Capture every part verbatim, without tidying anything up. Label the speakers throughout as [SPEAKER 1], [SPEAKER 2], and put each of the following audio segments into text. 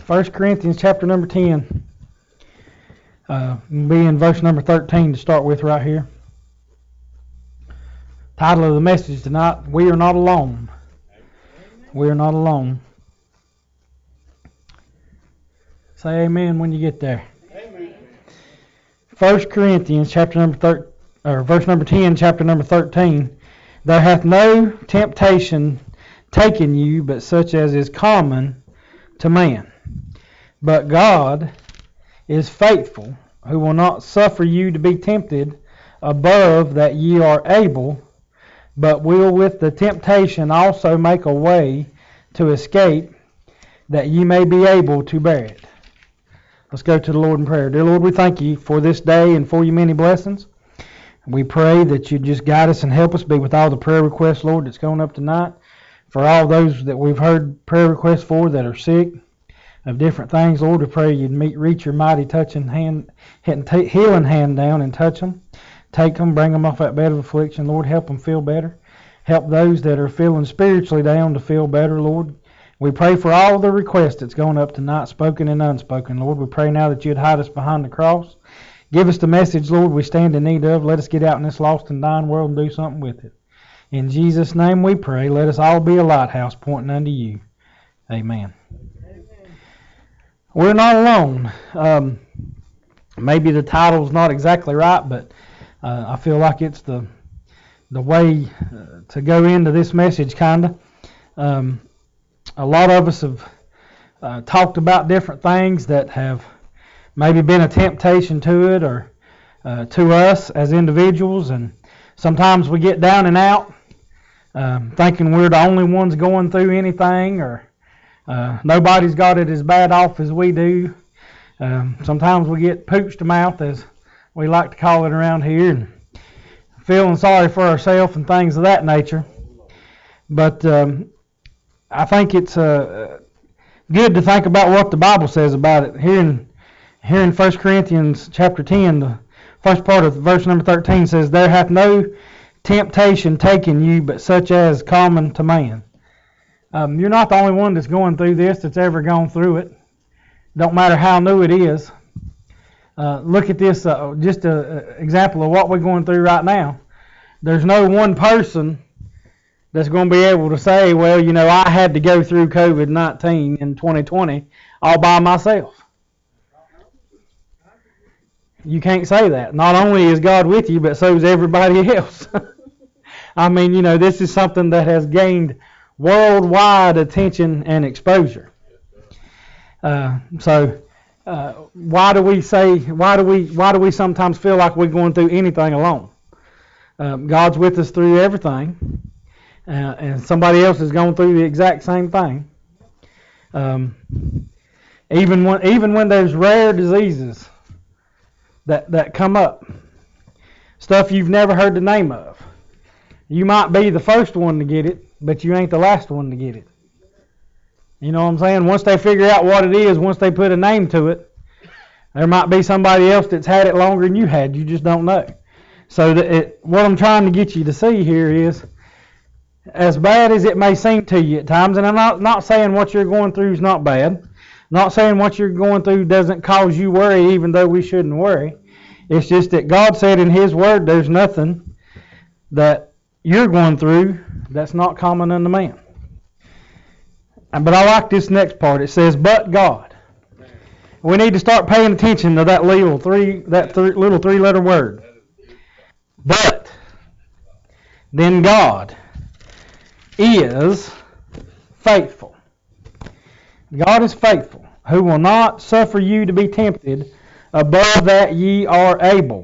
[SPEAKER 1] First Corinthians chapter number ten. Uh, be in verse number thirteen to start with right here. Title of the message tonight, We Are Not Alone. We are not alone. Say amen when you get there. Amen. First Corinthians chapter number thir- or verse number ten, chapter number thirteen. There hath no temptation taken you, but such as is common to man. But God is faithful, who will not suffer you to be tempted above that ye are able, but will with the temptation also make a way to escape, that ye may be able to bear it. Let's go to the Lord in prayer. Dear Lord, we thank you for this day and for your many blessings. We pray that you just guide us and help us. Be with all the prayer requests, Lord, that's going up tonight. For all those that we've heard prayer requests for that are sick of different things, Lord, we pray you'd meet, reach your mighty touching hand, healing hand down and touch them. Take them, bring them off that bed of affliction. Lord, help them feel better. Help those that are feeling spiritually down to feel better, Lord. We pray for all the requests that's going up tonight, spoken and unspoken. Lord, we pray now that you'd hide us behind the cross. Give us the message, Lord, we stand in need of. Let us get out in this lost and dying world and do something with it. In Jesus' name we pray. Let us all be a lighthouse pointing unto you. Amen. Amen. We're not alone. Um, maybe the title's not exactly right, but uh, I feel like it's the the way uh, to go into this message, kind of. Um, a lot of us have uh, talked about different things that have maybe been a temptation to it or uh, to us as individuals, and sometimes we get down and out um, thinking we're the only ones going through anything, or uh, nobody's got it as bad off as we do. Um, sometimes we get pooched mouth, as we like to call it around here, and feeling sorry for ourselves and things of that nature. But um, I think it's uh, good to think about what the Bible says about it. Here in here in First Corinthians chapter ten, the first part of verse number thirteen says, There hath no temptation taken you, but such as common to man. Um, you're not the only one that's going through this that's ever gone through it. Don't matter how new it is. Uh, look at this, uh, just an example of what we're going through right now. There's no one person that's going to be able to say, well, you know, I had to go through COVID nineteen in twenty twenty all by myself. You can't say that. Not only is God with you, but so is everybody else. I mean, you know, this is something that has gained worldwide attention and exposure. Uh, so, uh, why do we say? Why do we? Why do we sometimes feel like we're going through anything alone? Um, God's with us through everything, uh, and somebody else is going through the exact same thing. Um, even when, even when there's rare diseases that that come up, stuff you've never heard the name of. You might be the first one to get it, but you ain't the last one to get it. You know what I'm saying? Once they figure out what it is, once they put a name to it, there might be somebody else that's had it longer than you had. You just don't know. So that it, what I'm trying to get you to see here is, as bad as it may seem to you at times, and I'm not, not saying what you're going through is not bad, not saying what you're going through doesn't cause you worry, even though we shouldn't worry. It's just that God said in His Word there's nothing that you're going through that's not common unto man. But I like this next part. It says, but God. We need to start paying attention to that little three, that th- little three-letter word. But then God is faithful. God is faithful, who will not suffer you to be tempted above that ye are able.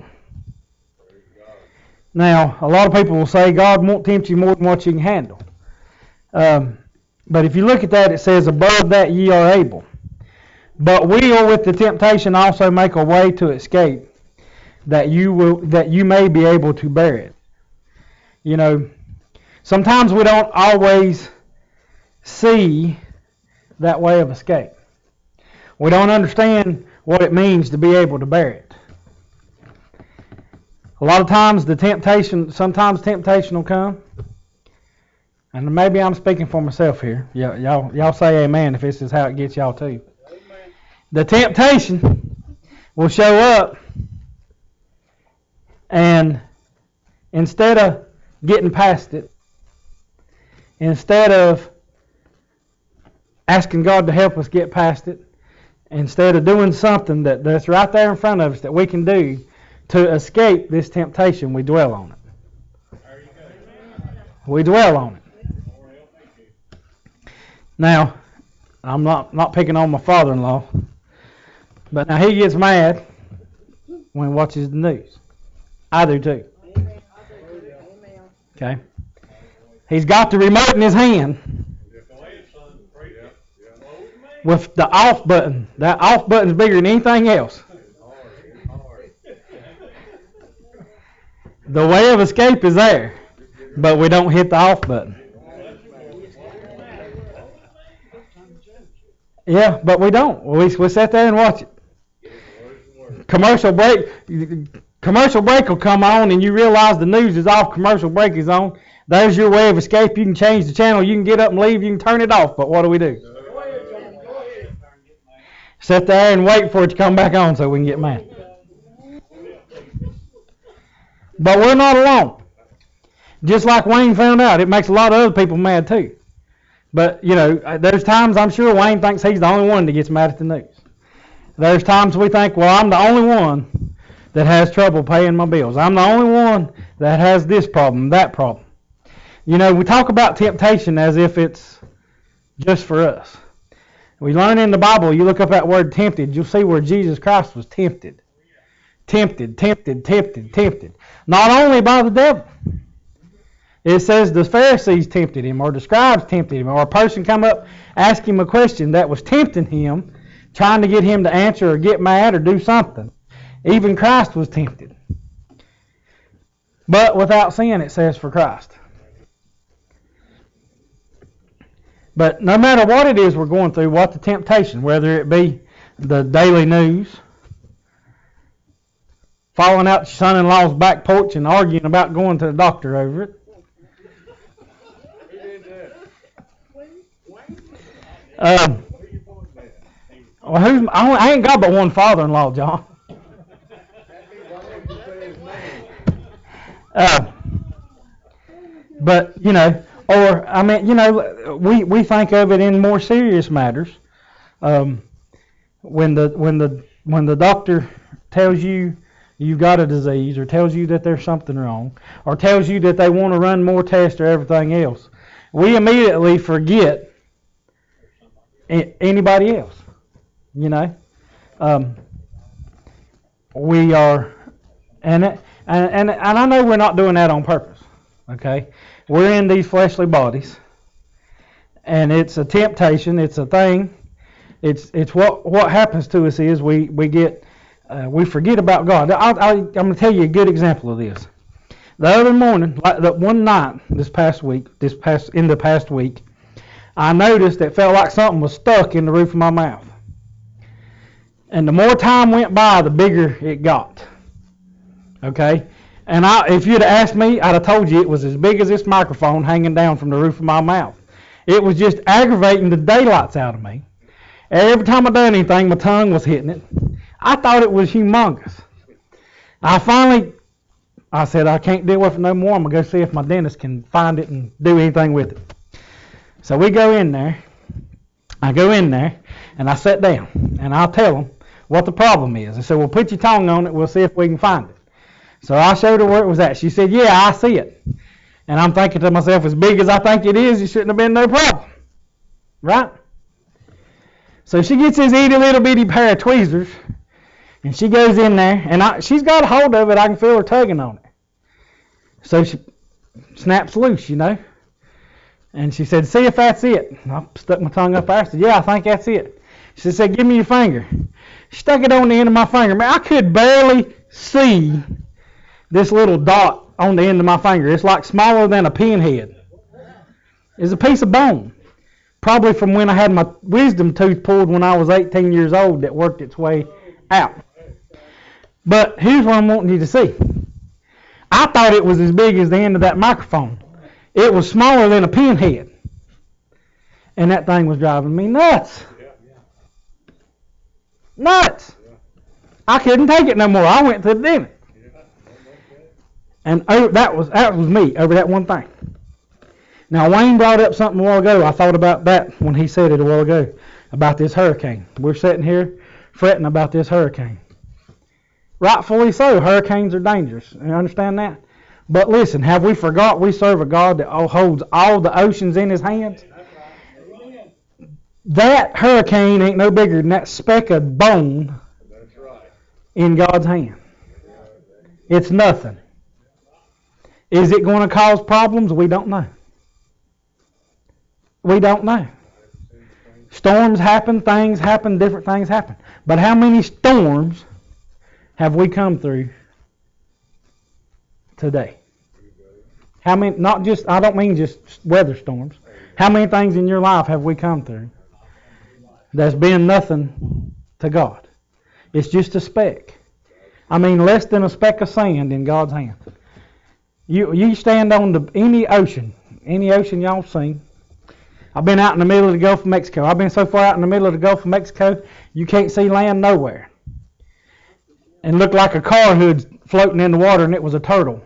[SPEAKER 1] Now, a lot of people will say God won't tempt you more than what you can handle. Um, but if you look at that, it says, above that ye are able. But will with the temptation also make a way to escape, that you will, that you may be able to bear it. You know, sometimes we don't always see that way of escape. We don't understand what it means to be able to bear it. A lot of times the temptation, sometimes temptation will come, and maybe I'm speaking for myself here. Y'all, y'all, y'all say amen if this is how it gets y'all too. Amen. The temptation will show up, and instead of getting past it, instead of asking God to help us get past it, instead of doing something that, that's right there in front of us that we can do to escape this temptation, we dwell on it. We dwell on it. Now, I'm not, not picking on my father-in-law, but now he gets mad when he watches the news. I do too. Okay? He's got the remote in his hand with the off button. That off button is bigger than anything else. The way of escape is there, but we don't hit the off button. Yeah, but we don't. We, we sit there and watch it. Commercial break, commercial break will come on and you realize the news is off, commercial break is on. There's your way of escape. You can change the channel, you can get up and leave, you can turn it off, but what do we do? Sit there and wait for it to come back on so we can get mad. But we're not alone. Just like Wayne found out, it makes a lot of other people mad too. But, you know, there's times I'm sure Wayne thinks he's the only one that gets mad at the news. There's times we think, well, I'm the only one that has trouble paying my bills. I'm the only one that has this problem, that problem. You know, we talk about temptation as if it's just for us. We learn in the Bible, you look up that word tempted, you'll see where Jesus Christ was tempted. Tempted, tempted, tempted, tempted. Not only by the devil. It says the Pharisees tempted him, or the scribes tempted him, or a person come up, ask him a question that was tempting him, trying to get him to answer or get mad or do something. Even Christ was tempted. But without sin, it says for Christ. But no matter what it is we're going through, what the temptation, whether it be the daily news, falling out your son-in-law's back porch and arguing about going to the doctor over it, Um, well, who's, I ain't got but one father-in-law, John. Uh, but, you know, or, I mean, you know, we, we think of it in more serious matters. Um, when the when the when the doctor tells you you've got a disease, or tells you that there's something wrong, or tells you that they want to run more tests or everything else, we immediately forget anybody else, you know. Um, we are, and, it, and and and I know we're not doing that on purpose. Okay, we're in these fleshly bodies, and it's a temptation. It's a thing. It's it's what what happens to us is we we get uh, we forget about God. I'll, I'll, I'm going to tell you a good example of this. The other morning, like the one night this past week, this past in the past week. I noticed it felt like something was stuck in the roof of my mouth. And the more time went by, the bigger it got. Okay? And I, if you'd have asked me, I'd have told you it was as big as this microphone hanging down from the roof of my mouth. It was just aggravating the daylights out of me. Every time I done anything, my tongue was hitting it. I thought it was humongous. I finally, I said, I can't deal with it no more. I'm going to go see if my dentist can find it and do anything with it. So we go in there, I go in there, and I sit down, and I'll tell them what the problem is. I said, well, put your tongue on it, we'll see if we can find it. So I showed her where it was at. She said, yeah, I see it. And I'm thinking to myself, as big as I think it is, it shouldn't have been no problem. Right? So she gets this itty little bitty pair of tweezers, and she goes in there, and I, she's got a hold of it, I can feel her tugging on it. So she snaps loose, you know. And she said, see if that's it. And I stuck my tongue up there. I said, yeah, I think that's it. She said, give me your finger. She stuck it on the end of my finger. Man, I could barely see this little dot on the end of my finger. It's like smaller than a pinhead. It's a piece of bone. Probably from when I had my wisdom tooth pulled when I was eighteen years old that worked its way out. But here's what I'm wanting you to see. I thought it was as big as the end of that microphone. It was smaller than a pinhead. And that thing was driving me nuts. Nuts. I couldn't take it no more. I went to the dentist. And oh, that was that was me over that one thing. Now, Wayne brought up something a while ago. I thought about that when he said it a while ago about this hurricane. We're sitting here fretting about this hurricane. Rightfully so. Hurricanes are dangerous. You understand that? But listen, have we forgot we serve a God that holds all the oceans in his hands? That hurricane ain't no bigger than that speck of bone in God's hand. It's nothing. Is it going to cause problems? We don't know. We don't know. Storms happen, things happen, different things happen. But how many storms have we come through today? How many, not just, I don't mean just weather storms. How many things in your life have we come through that's been nothing to God? It's just a speck. I mean, less than a speck of sand in God's hand. You you stand on the any ocean, any ocean y'all seen. I've been out in the middle of the Gulf of Mexico. I've been so far out in the middle of the Gulf of Mexico, you can't see land nowhere. And looked like a car hood floating in the water, and it was a turtle.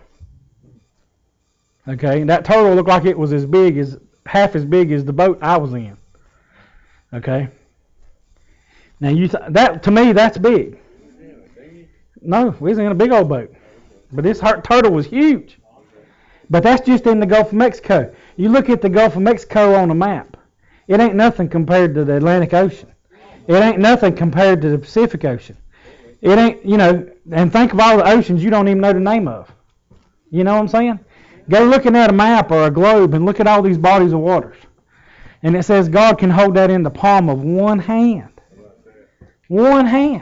[SPEAKER 1] Okay, and that turtle looked like it was as big as, half as big as the boat I was in. Okay. Now you th- that to me that's big. No, we was in a big old boat, but this turtle was huge. But that's just in the Gulf of Mexico. You look at the Gulf of Mexico on a map, it ain't nothing compared to the Atlantic Ocean. It ain't nothing compared to the Pacific Ocean. It ain't, you know, and think of all the oceans you don't even know the name of. You know what I'm saying? Go looking at a map or a globe and look at all these bodies of waters. And it says God can hold that in the palm of one hand. One hand.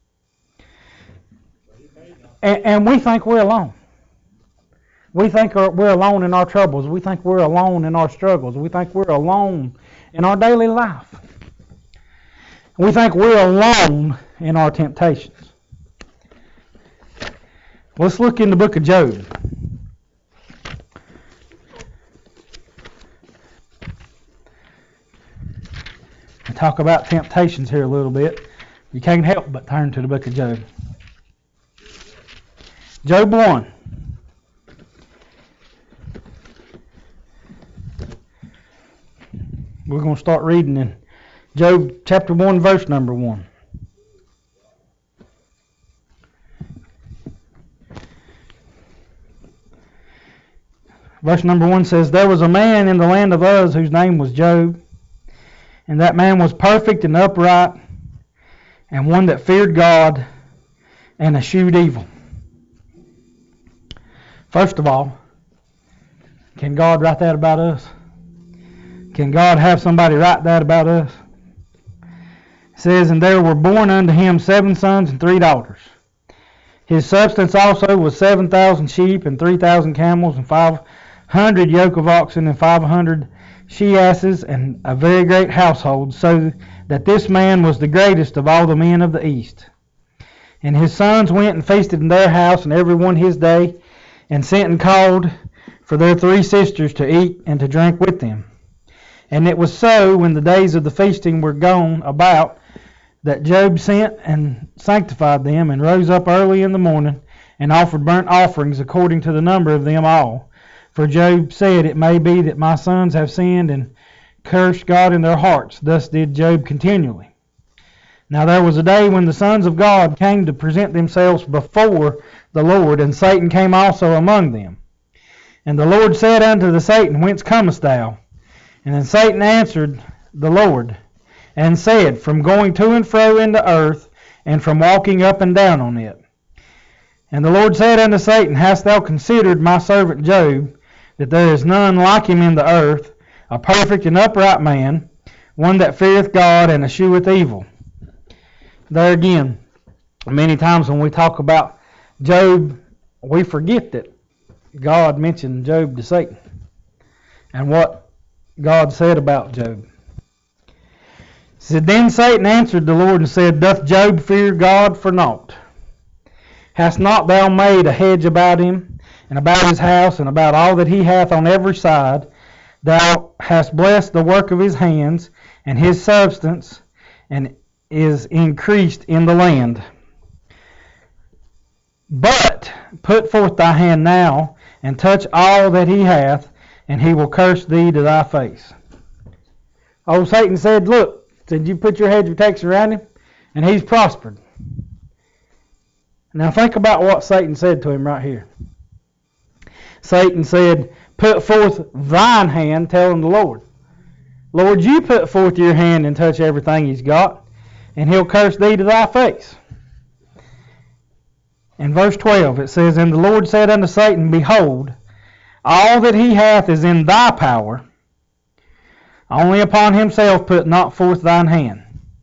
[SPEAKER 1] And, and we think we're alone. We think we're alone in our troubles. We think we're alone in our struggles. We think we're alone in our daily life. We think we're alone in our temptations. Let's look in the book of Job. And talk about temptations here a little bit. You can't help but turn to the book of Job. Job one. We're going to start reading in Job chapter one, verse number one. Verse number one says, "There was a man in the land of Uz whose name was Job, and that man was perfect and upright, and one that feared God and eschewed evil." First of all, can God write that about us? Can God have somebody write that about us? It says, "And there were born unto him seven sons and three daughters. His substance also was seven thousand sheep and three thousand camels and five hundred yoke of oxen and five hundred she-asses, and a very great household, so that this man was the greatest of all the men of the east. And his sons went and feasted in their house, and every one his day, and sent and called for their three sisters to eat and to drink with them. And it was so, when the days of the feasting were gone about, that Job sent and sanctified them, and rose up early in the morning, and offered burnt offerings according to the number of them all. For Job said, It may be that my sons have sinned and cursed God in their hearts. Thus did Job continually. Now there was a day when the sons of God came to present themselves before the Lord, and Satan came also among them. And the Lord said unto the Satan, Whence comest thou? And then Satan answered the Lord, and said, From going to and fro in the earth, and from walking up and down on it. And the Lord said unto Satan, Hast thou considered my servant Job, that there is none like him in the earth, a perfect and upright man, one that feareth God and escheweth evil? There again, many times when we talk about Job, we forget that God mentioned Job to Satan, and what God said about Job. It said, Then Satan answered the Lord and said, Doth Job fear God for naught? Hast not thou made a hedge about him, and about his house, and about all that he hath on every side? Thou hast blessed the work of his hands, and his substance, and is increased in the land. But put forth thy hand now, and touch all that he hath, and he will curse thee to thy face. Old Satan said, look, said you put your hedge of protection around him, and he's prospered. Now think about what Satan said to him right here. Satan said, put forth thine hand, telling the Lord. Lord, you put forth your hand and touch everything he's got, and he'll curse thee to thy face. In verse twelve it says, and the Lord said unto Satan, behold, all that he hath is in thy power. Only upon himself put not forth thine hand.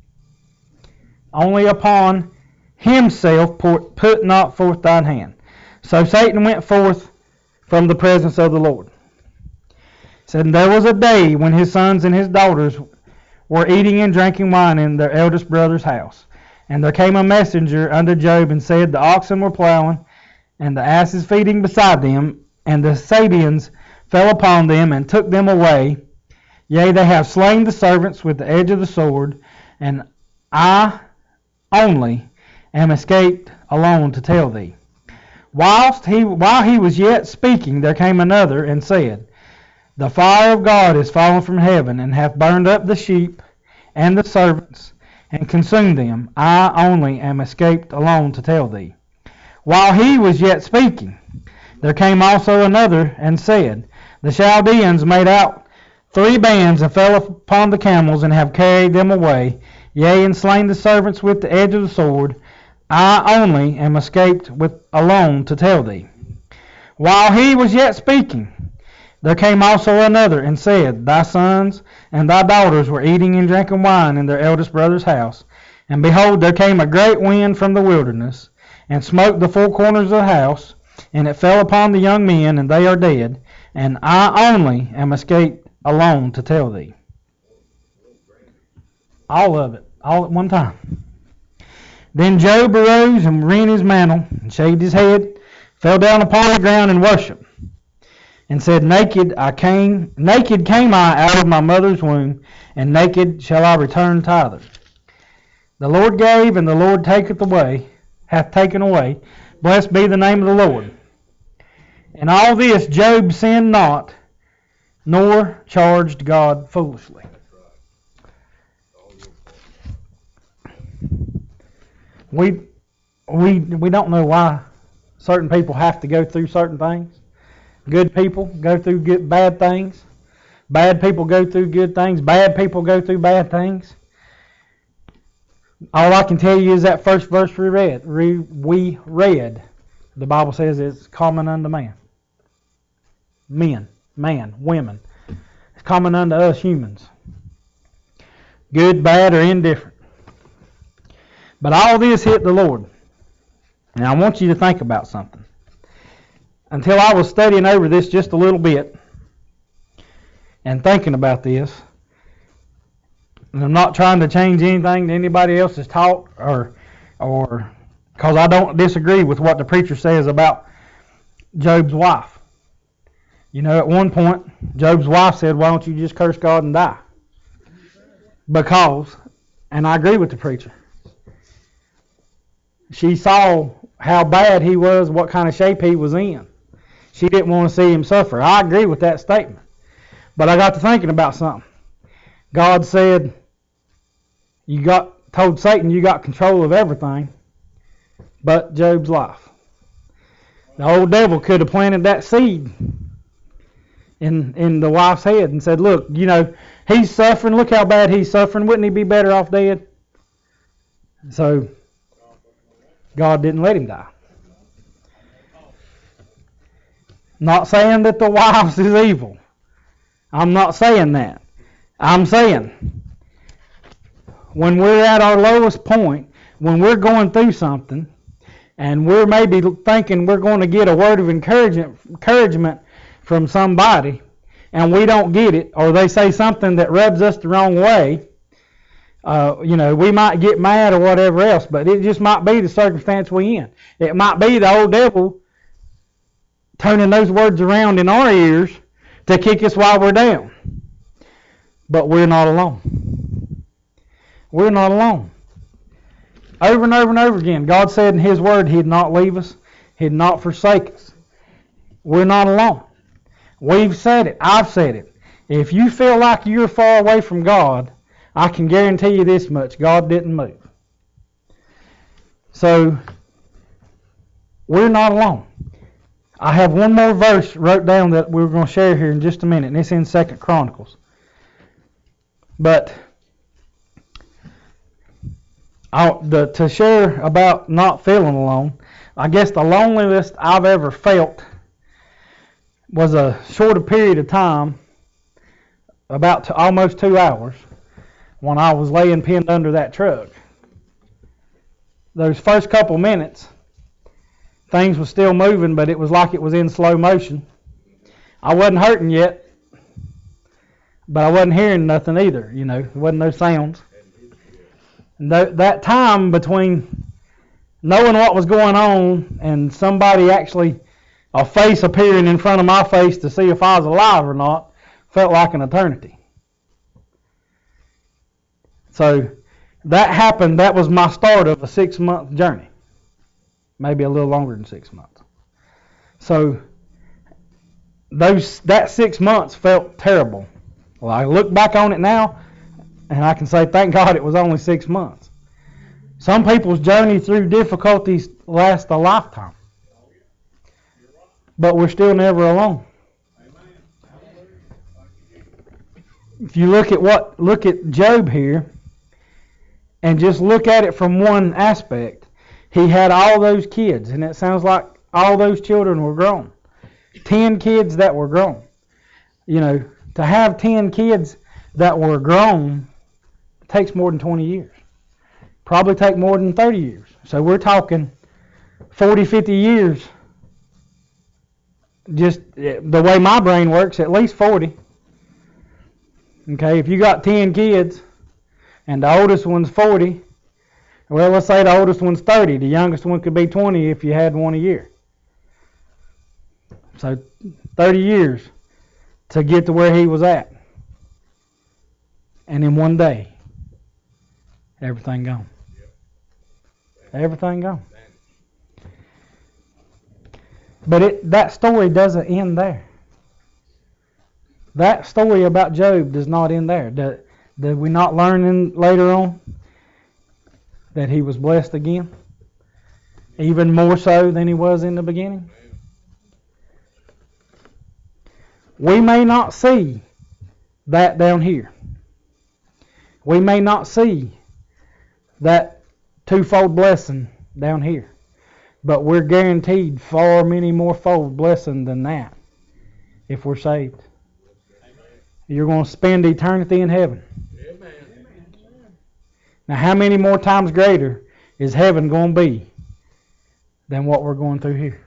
[SPEAKER 1] Only upon himself put not forth thine hand. So Satan went forth from the presence of the Lord. It said, and there was a day when his sons and his daughters were eating and drinking wine in their eldest brother's house. And there came a messenger unto Job and said, the oxen were plowing, and the asses feeding beside them, and the Sabeans fell upon them and took them away. Yea, they have slain the servants with the edge of the sword, and I only am escaped alone to tell thee. Whilst he, while he was yet speaking, there came another and said, the fire of God is fallen from heaven, and hath burned up the sheep and the servants, and consumed them. I only am escaped alone to tell thee. While he was yet speaking, there came also another and said, the Chaldeans made out three bands and fell upon the camels and have carried them away, yea, and slain the servants with the edge of the sword. I only am escaped with alone to tell thee. While he was yet speaking, there came also another and said, thy sons and thy daughters were eating and drinking wine in their eldest brother's house. And behold, there came a great wind from the wilderness, and smote the four corners of the house, and it fell upon the young men, and they are dead. And I only am escaped alone to tell thee. All of it, all at one time. Then Job arose and rent his mantle, and shaved his head, fell down upon the ground and worshipped, and said, Naked I came, naked came I out of my mother's womb, and naked shall I return thither. The Lord gave, and the Lord taketh away, hath taken away. Blessed be the name of the Lord. In all this Job sinned not, nor charged God foolishly. We we we don't know why certain people have to go through certain things. Good people go through good, bad things. Bad people go through good things. Bad people go through bad things. All I can tell you is that first verse we read. We, we read. The Bible says it's common unto man. Men, man, women. It's common unto us humans. Good, bad, or indifferent. But all this hit the Lord. And I want you to think about something. Until I was studying over this just a little bit and thinking about this, and I'm not trying to change anything that anybody else has taught, or or because I don't disagree with what the preacher says about Job's wife. You know, at one point, Job's wife said, why don't you just curse God and die? Because, and I agree with the preacher, she saw how bad he was, what kind of shape he was in. She didn't want to see him suffer. I agree with that statement. But I got to thinking about something. God said, you got told Satan you got control of everything but Job's life. The old devil could have planted that seed in in the wife's head and said, look, you know, he's suffering. Look how bad he's suffering. Wouldn't he be better off dead? So God didn't let him die. Not saying that the wives is evil. I'm not saying that. I'm saying when we're at our lowest point, when we're going through something, and we're maybe thinking we're going to get a word of encouragement, encouragement from somebody, and we don't get it, or they say something that rubs us the wrong way, uh, you know, we might get mad or whatever else, but it just might be the circumstance we in. It might be the old devil turning those words around in our ears to kick us while we're down. But we're not alone. We're not alone. Over and over and over again, God said in His Word He'd not leave us, He'd not forsake us. We're not alone. We've said it. I've said it. If you feel like you're far away from God, I can guarantee you this much: God didn't move. So, we're not alone. I have one more verse wrote down that we're going to share here in just a minute, and it's in Second Chronicles. But I, the, to share about not feeling alone, I guess the loneliest I've ever felt was a shorter period of time, about to almost two hours, when I was laying pinned under that truck. Those first couple minutes, things were still moving, but it was like it was in slow motion. I wasn't hurting yet, but I wasn't hearing nothing either. You know, there wasn't no sounds. And th- that time between knowing what was going on and somebody actually, a face appearing in front of my face to see if I was alive or not, felt like an eternity. So that happened. That was my start of a six-month journey. Maybe a little longer than six months. So those that six months felt terrible. Well, I look back on it now, and I can say, thank God it was only six months. Some people's journey through difficulties lasts a lifetime. But we're still never alone. If you look at what look at Job here, and just look at it from one aspect, he had all those kids, and it sounds like all those children were grown. Ten kids that were grown. You know, to have ten kids that were grown takes more than twenty years. Probably take more than thirty years. So we're talking forty, fifty years. Just the way my brain works, at least forty. Okay, if you got ten kids and the oldest one's forty, well, let's say the oldest one's thirty. The youngest one could be twenty if you had one a year. So thirty years to get to where he was at. And in one day, everything gone. Everything gone. But it, that story doesn't end there. That story about Job does not end there. Did, did we not learn in, later on that he was blessed again? Even more so than he was in the beginning? We may not see that down here. We may not see that twofold blessing down here. But we're guaranteed far many more fold blessing than that if we're saved. You're going to spend eternity in heaven. Amen. Now, how many more times greater is heaven going to be than what we're going through here?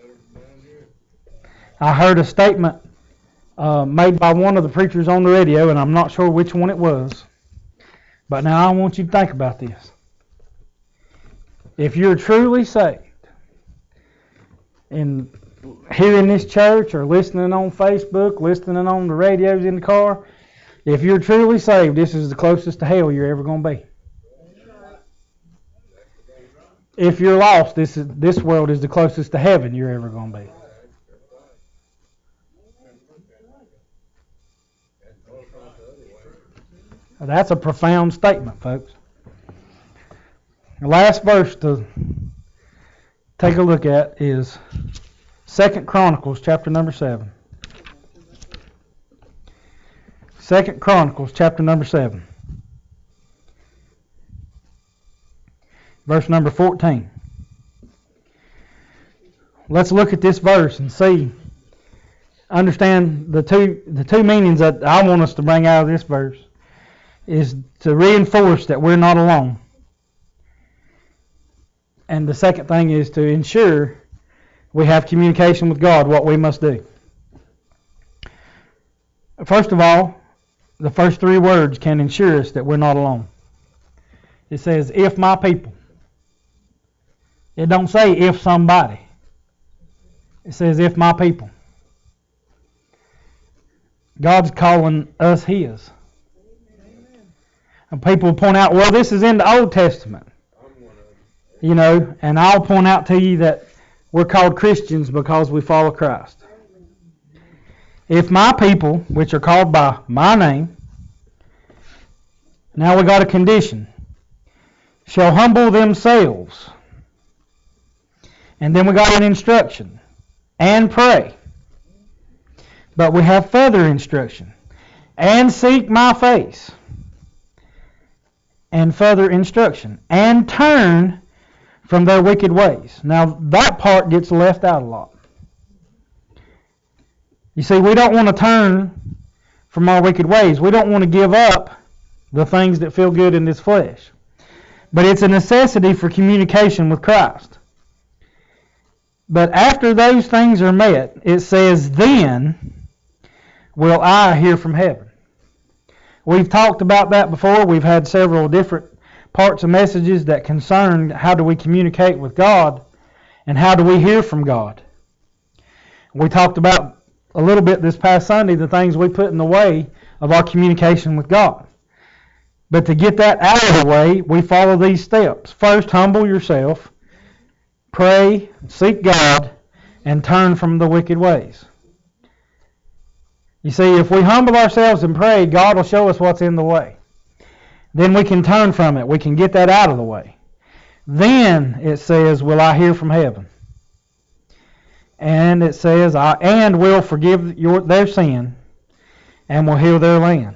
[SPEAKER 1] I heard a statement uh, made by one of the preachers on the radio, and I'm not sure which one it was. But now I want you to think about this. If you're truly saved, and here in this church or listening on Facebook, listening on the radios in the car, if you're truly saved, this is the closest to hell you're ever going to be. If you're lost, this is this world is the closest to heaven you're ever going to be. That's a profound statement, folks. The last verse to take a look at is Second Chronicles chapter number seven. Second Chronicles chapter number seven. Verse number fourteen. Let's look at this verse and see, understand the two the two meanings that I want us to bring out of this verse is to reinforce that we're not alone. And the second thing is to ensure we have communication with God, what we must do. First of all, the first three words can ensure us that we're not alone. It says, if my people. It don't say if somebody. It says if my people. God's calling us His. And people point out, well, this is in the Old Testament. You know, and I'll point out to you that we're called Christians because we follow Christ. If my people, which are called by my name, now we got a condition, shall humble themselves. And then we got an instruction, and pray. But we have further instruction, and seek my face. And further instruction, and turn from their wicked ways. Now that part gets left out a lot. You see, we don't want to turn from our wicked ways. We don't want to give up the things that feel good in this flesh. But it's a necessity for communication with Christ. But after those things are met, it says, then will I hear from heaven. We've talked about that before. We've had several different parts of messages that concern how do we communicate with God and how do we hear from God. We talked about a little bit this past Sunday the things we put in the way of our communication with God. But to get that out of the way, we follow these steps. First, humble yourself, pray, seek God, and turn from the wicked ways. You see, if we humble ourselves and pray, God will show us what's in the way. Then we can turn from it. We can get that out of the way. Then it says, will I hear from heaven? And it says, I and will forgive your their sin and will heal their land.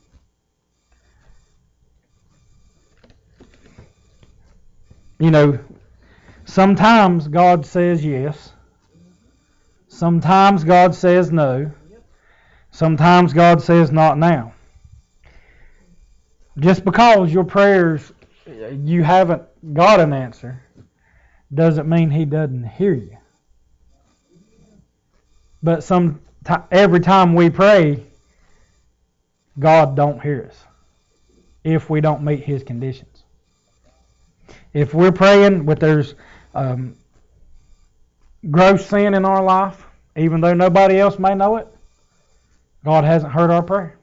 [SPEAKER 1] You know, sometimes God says yes. Sometimes God says no. Sometimes God says not now. Just because your prayers, you haven't got an answer, doesn't mean He doesn't hear you. But some t- every time we pray, God don't hear us if we don't meet His conditions. If we're praying but there's um, gross sin in our life, even though nobody else may know it, God hasn't heard our prayer.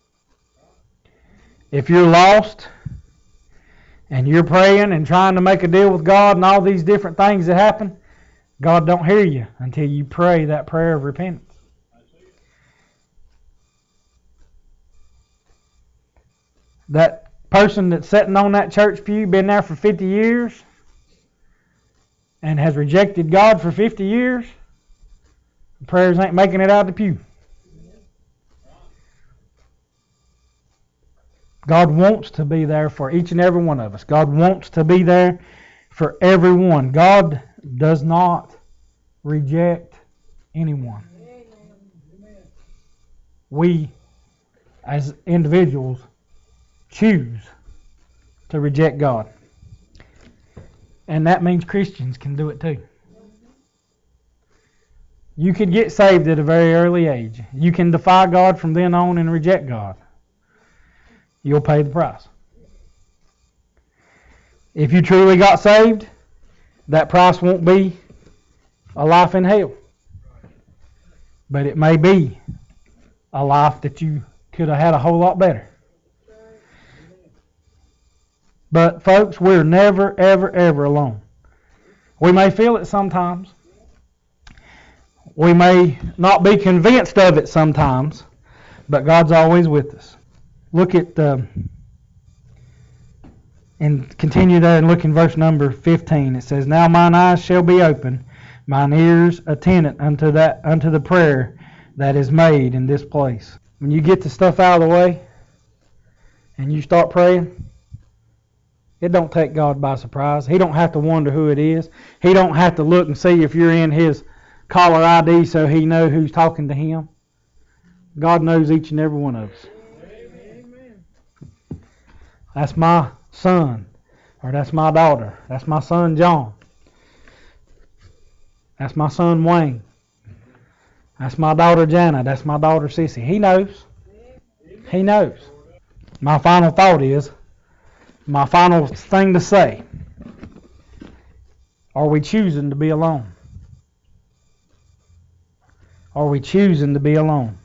[SPEAKER 1] If you're lost and you're praying and trying to make a deal with God and all these different things that happen, God don't hear you until you pray that prayer of repentance. That person that's sitting on that church pew, been there for fifty years and has rejected God for fifty years, the prayers ain't making it out of the pew. God wants to be there for each and every one of us. God wants to be there for everyone. God does not reject anyone. We, as individuals, choose to reject God. And that means Christians can do it too. You could get saved at a very early age. You can defy God from then on and reject God. You'll pay the price. If you truly got saved, that price won't be a life in hell. But it may be a life that you could have had a whole lot better. But folks, we're never, ever, ever alone. We may feel it sometimes. We may not be convinced of it sometimes, but God's always with us. Look at, uh, and continue there and look in verse number fifteen. It says, now mine eyes shall be open, mine ears attentive unto that unto the prayer that is made in this place. When you get the stuff out of the way and you start praying, it don't take God by surprise. He don't have to wonder who it is. He don't have to look and see if you're in His caller I D so He know who's talking to Him. God knows each and every one of us. That's my son, or that's my daughter. That's my son John. That's my son Wayne. That's my daughter Jana. That's my daughter Sissy. He knows. He knows. My final thought is, my final thing to say, are we choosing to be alone? Are we choosing to be alone?